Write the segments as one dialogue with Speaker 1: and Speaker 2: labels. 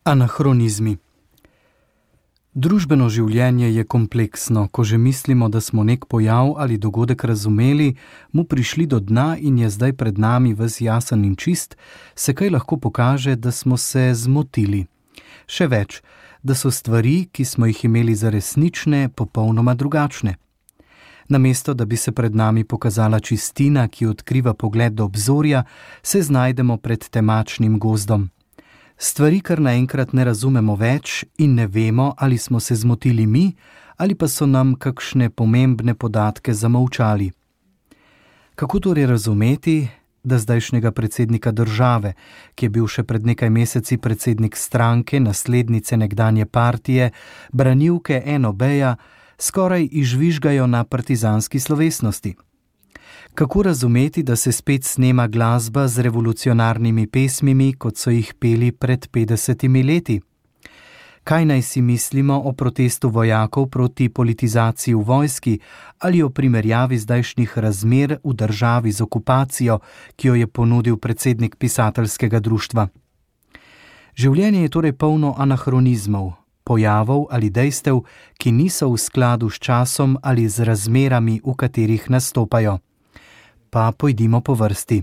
Speaker 1: Anahronizmi. Družbeno življenje je kompleksno. Ko že mislimo, da smo nek pojav ali dogodek razumeli, mu prišli do dna in je zdaj pred nami ves jasen in čist, se kaj lahko pokaže, da smo se zmotili. Še več, da so stvari, ki smo jih imeli za resnične, popolnoma drugačne. Namesto, da bi se pred nami pokazala čistina, ki odkriva pogled do obzorja, se znajdemo pred temačnim gozdom. Stvari kar naenkrat ne razumemo več in ne vemo, ali smo se zmotili mi, ali pa so nam kakšne pomembne podatke zamolčali. Kako torej razumeti, da zdajšnjega predsednika države, ki je bil še pred nekaj meseci predsednik stranke, naslednice nekdanje partije, branilke NOB-ja, skoraj izžvižgajo na partizanski slovesnosti? Kako razumeti, da se spet snema glasba z revolucionarnimi pesmimi, kot so jih peli pred 50 leti? Kaj naj si mislimo o protestu vojakov proti politizaciji v vojski ali o primerjavi zdajšnjih razmer v državi z okupacijo, ki jo je ponudil predsednik pisateljskega društva? Življenje je torej polno anahronizmov, pojavov ali dejstev, ki niso v skladu s časom ali z razmerami, v katerih nastopajo. Pa pojdimo po vrsti.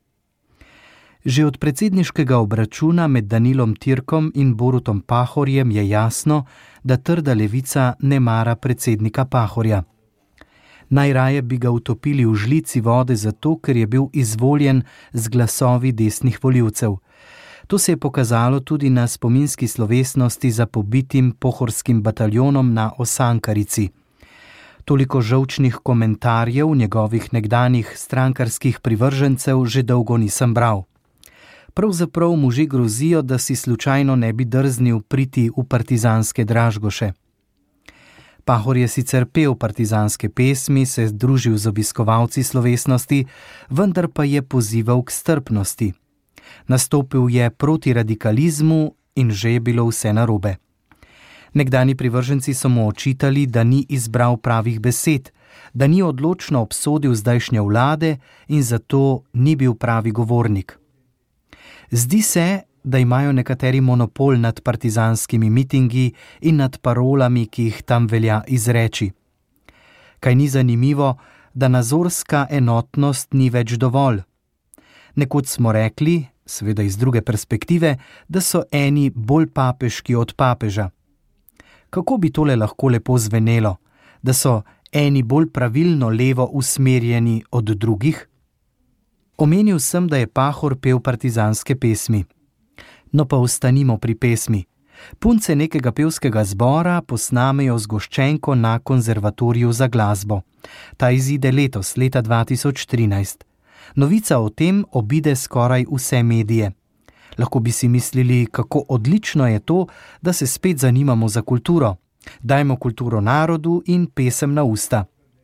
Speaker 1: Že od predsedniškega obračuna med Danilom Türkom in Borutom Pahorjem je jasno, da trda levica ne mara predsednika Pahorja. Najraje bi ga utopili v žlici vode zato, ker je bil izvoljen z glasovi desnih volivcev. To se je pokazalo tudi na spominski slovesnosti za pobitim pohorskim bataljonom na Osankarici. Toliko žolčnih komentarjev njegovih nekdanjih strankarskih privržencev že dolgo nisem bral. Pravzaprav mu že grozijo, da si slučajno ne bi drznil priti v partizanske Dražgoše. Pahor je sicer pel partizanske pesmi, se družil z obiskovalci slovesnosti, vendar pa je pozival k strpnosti. Nastopil je proti radikalizmu in že je bilo vse narobe. Nekdani privrženci so mu očitali, da ni izbral pravih besed, da ni odločno obsodil zdajšnje vlade in zato ni bil pravi govornik. Zdi se, da imajo nekateri monopol nad partizanskimi mitingi in nad parolami, ki jih tam velja izreči. Kaj ni zanimivo, da nazorska enotnost ni več dovolj? Nekoč smo rekli, seveda iz druge perspektive, da so eni bolj papeški od papeža. Kako bi tole lahko lepo zvenelo, da so eni bolj pravilno levo usmerjeni od drugih? Omenil sem, da je Pahor pel partizanske pesmi. No pa ostanimo pri pesmi. Punce nekega pevskega zbora posnamejo zgoščenko na konzervatoriju za glasbo. Ta izide letos, leta 2013. Novica o tem obide skoraj vse medije. Lahko bi si mislili, kako odlično je to, da se spet zanimamo za kulturo. Dajmo kulturo narodu in pesem na usta.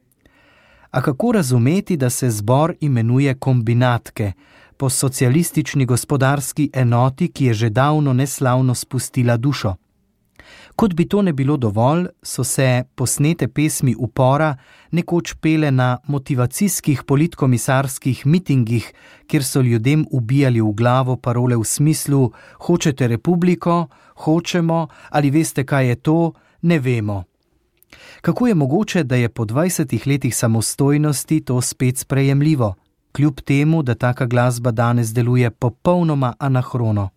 Speaker 1: A kako razumeti, da se zbor imenuje Kombinatke, po socialistični gospodarski enoti, ki je že davno neslavno spustila dušo? Kot bi to ne bilo dovolj, so se posnete pesmi upora nekoč pele na motivacijskih politkomisarskih mitingih, kjer so ljudem ubijali v glavo parole v smislu hočete republiko, hočemo, ali veste, kaj je to, ne vemo. Kako je mogoče, da je po 20 letih samostojnosti to spet sprejemljivo, kljub temu, da taka glasba danes deluje popolnoma anahrono?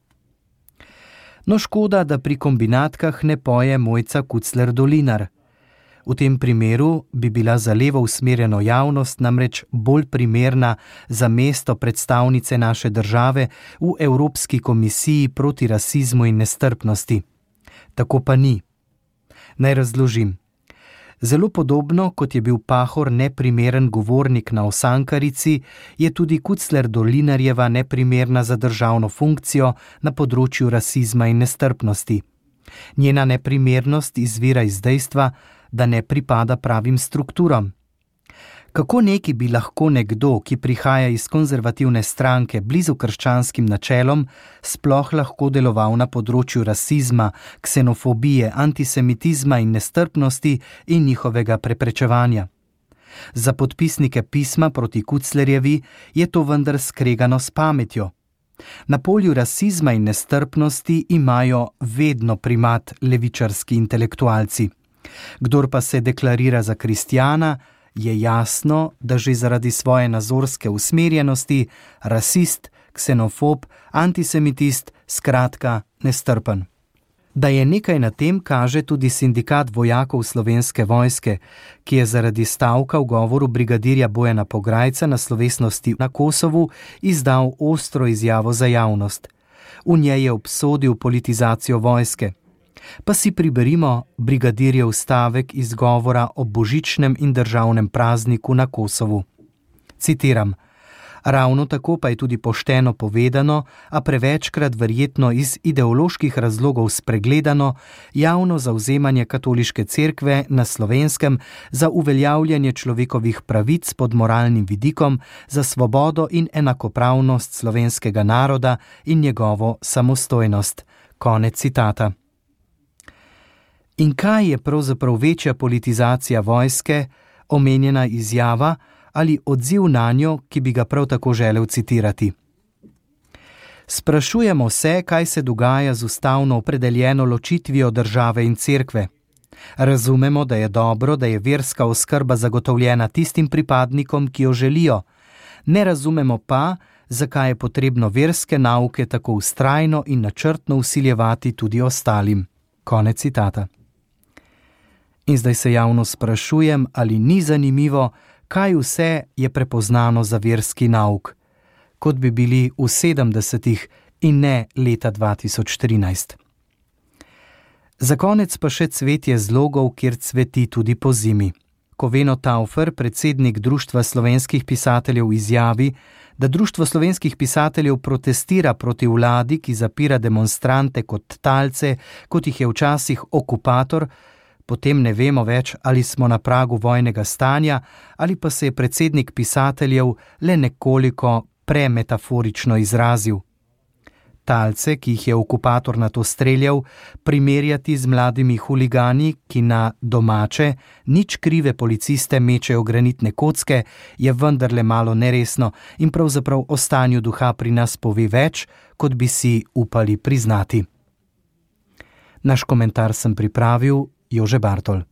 Speaker 1: No, škoda, da pri Kombinatkah ne poje Mojca Kucler-Dolinar. V tem primeru bi bila za levo usmerjeno javnost namreč bolj primerna za mesto predstavnice naše države v Evropski komisiji proti rasizmu in nestrpnosti. Tako pa ni. Naj razložim. Zelo podobno, kot je bil Pahor neprimeren govornik na Osankarici, je tudi Kucler-Dolinarjeva neprimerna za državno funkcijo na področju rasizma in nestrpnosti. Njena neprimernost izvira iz dejstva, da ne pripada pravim strukturam. Kako neki bi lahko nekdo, ki prihaja iz konzervativne stranke blizu krščanskim načelom, sploh lahko deloval na področju rasizma, ksenofobije, antisemitizma in nestrpnosti in njihovega preprečevanja? Za podpisnike pisma proti Kuclerjevi je to vendar skregano s pametjo. Na polju rasizma in nestrpnosti imajo vedno primat levičarski intelektualci. Kdor pa se deklarira za kristjana, je jasno, da že zaradi svoje nazorske usmerjenosti rasist, ksenofob, antisemitist, skratka nestrpen. Da je nekaj na tem, kaže tudi sindikat vojakov Slovenske vojske, ki je zaradi stavka v govoru brigadirja Bojana Pograjca na slovesnosti na Kosovu izdal ostro izjavo za javnost. V njej je obsodil politizacijo vojske. Pa si priberimo brigadirjev stavek iz govora o božičnem in državnem prazniku na Kosovu. Citiram: Ravno tako pa je tudi pošteno povedano, a prevečkrat verjetno iz ideoloških razlogov spregledano, javno zavzemanje katoliške cerkve na Slovenskem za uveljavljanje človekovih pravic pod moralnim vidikom, za svobodo in enakopravnost slovenskega naroda in njegovo samostojnost. Konec citata. In kaj je pravzaprav večja politizacija vojske, omenjena izjava ali odziv nanjo, ki bi ga prav tako želel citirati? Sprašujemo se, kaj se dogaja z ustavno opredeljeno ločitvijo države in cerkve. Razumemo, da je dobro, da je verska oskrba zagotovljena tistim pripadnikom, ki jo želijo. Ne razumemo pa, zakaj je potrebno verske nauke tako vztrajno in načrtno vsiljevati tudi ostalim. Konec citata. In zdaj se javno sprašujem, ali ni zanimivo, kaj vse je prepoznano za verski nauk, kot bi bili v 70-ih in ne leta 2013. Za konec pa še cvetje zlogov, kjer cveti tudi po zimi. Ko Veno Taufer, predsednik Društva slovenskih pisateljev, izjavi, da Društvo slovenskih pisateljev protestira proti vladi, ki zapira demonstrante kot talce, kot jih je včasih okupator, potem ne vemo več, ali smo na pragu vojnega stanja, ali pa se je predsednik pisateljev le nekoliko premetaforično izrazil. Talce, ki jih je okupator nato streljal, primerjati z mladimi huligani, ki na domače, nič krive policiste mečejo granitne kocke, je vendarle malo neresno in pravzaprav o stanju duha pri nas pove več, kot bi si upali priznati. Naš komentar sem pripravil Jože Bartol.